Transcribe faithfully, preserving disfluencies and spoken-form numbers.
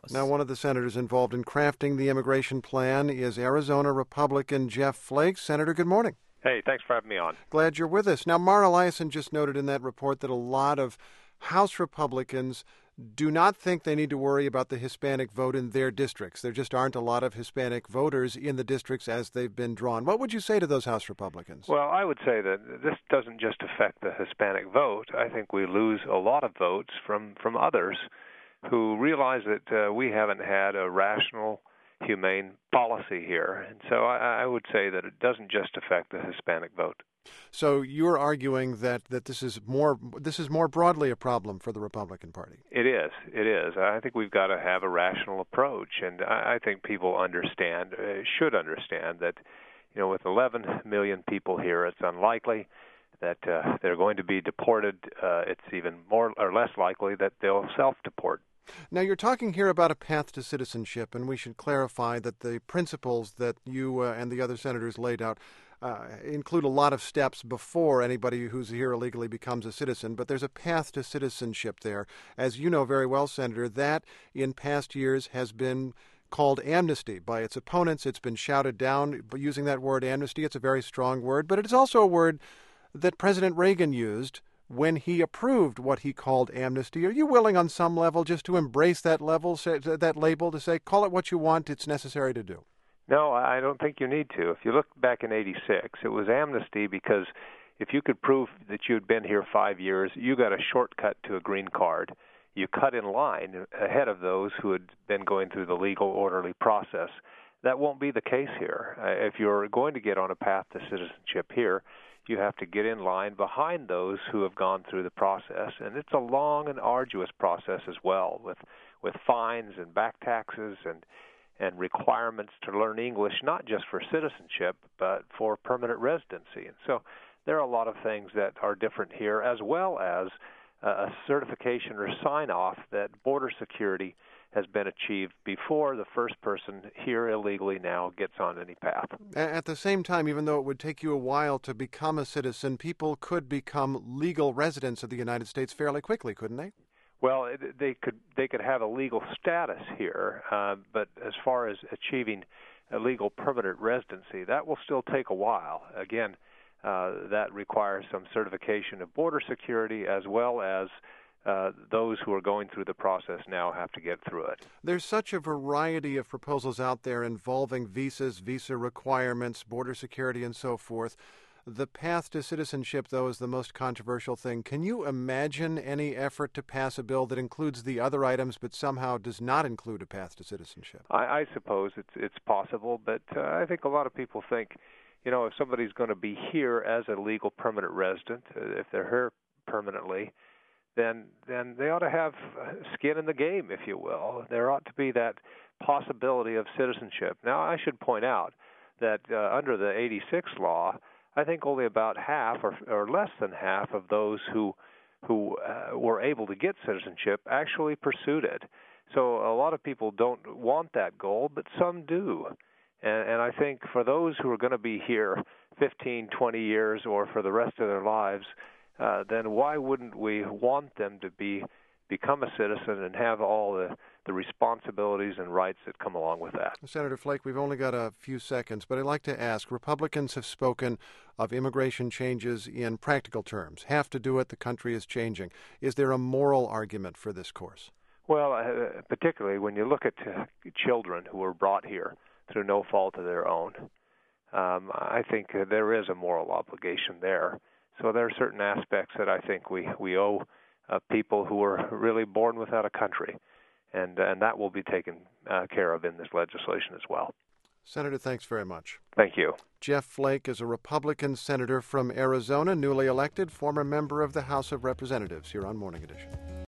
House. Now, one of the senators involved in crafting the immigration plan is Arizona Republican Jeff Flake. Senator, good morning. Hey, thanks for having me on. Glad you're with us. Now, Mara Liasson just noted in that report that a lot of House Republicans do not think they need to worry about the Hispanic vote in their districts. There just aren't a lot of Hispanic voters in the districts as they've been drawn. What would you say to those House Republicans? Well, I would say that this doesn't just affect the Hispanic vote. I think we lose a lot of votes from, from others who realize that uh, we haven't had a rational, humane policy here. And so I, I would say that it doesn't just affect the Hispanic vote. So you're arguing that, that this is more this is more broadly a problem for the Republican Party. It is. It is. I think we've got to have a rational approach, and I, I think people understand, uh, should understand that, you know, with eleven million people here, it's unlikely that uh, they're going to be deported. Uh, it's even more or less likely that they'll self-deport. Now, you're talking here about a path to citizenship, and we should clarify that the principles that you uh, and the other senators laid out uh, include a lot of steps before anybody who's here illegally becomes a citizen, but there's a path to citizenship there. As you know very well, Senator, that in past years has been called amnesty by its opponents. It's been shouted down using that word amnesty. It's a very strong word, but it is also a word that President Reagan used when he approved what he called amnesty. Are you willing on some level just to embrace that level, say, that label, to say, call it what you want, it's necessary to do? No, I don't think you need to. If you look back in eighty-six, it was amnesty because if you could prove that you'd been here five years, you got a shortcut to a green card. You cut in line ahead of those who had been going through the legal, orderly process. That won't be the case here. Uh, if you're going to get on a path to citizenship here, you have to get in line behind those who have gone through the process. And it's a long and arduous process as well, with with fines and back taxes and and requirements to learn English, not just for citizenship, but for permanent residency. And so there are a lot of things that are different here, as well as a certification or sign-off that border security has been achieved before the first person here illegally now gets on any path. At the same time, even though it would take you a while to become a citizen, people could become legal residents of the United States fairly quickly, couldn't they? Well, it, they could they could have a legal status here, uh, but as far as achieving a legal permanent residency, that will still take a while. Again, uh, that requires some certification of border security, as well as Uh, those who are going through the process now have to get through it. There's such a variety of proposals out there involving visas, visa requirements, border security, and so forth. The path to citizenship, though, is the most controversial thing. Can you imagine any effort to pass a bill that includes the other items but somehow does not include a path to citizenship? I, I suppose it's it's possible, but uh, I think a lot of people think, you know, if somebody's going to be here as a legal permanent resident, uh, if they're here permanently, then then they ought to have skin in the game, if you will. There ought to be that possibility of citizenship. Now, I should point out that uh, under the eighty-six law, I think only about half or, or less than half of those who who uh, were able to get citizenship actually pursued it. So a lot of people don't want that goal, but some do. And, and I think for those who are going to be here fifteen, twenty years or for the rest of their lives, Uh, then why wouldn't we want them to be become a citizen and have all the, the responsibilities and rights that come along with that? Senator Flake, we've only got a few seconds, but I'd like to ask, Republicans have spoken of immigration changes in practical terms. Have to do it, the country is changing. Is there a moral argument for this course? Well, uh, particularly when you look at uh, children who were brought here through no fault of their own, um, I think uh, there is a moral obligation there. So there are certain aspects that I think we, we owe uh, people who were really born without a country, and and that will be taken uh, care of in this legislation as well. Senator, thanks very much. Thank you. Jeff Flake is a Republican senator from Arizona, newly elected, former member of the House of Representatives, here on Morning Edition.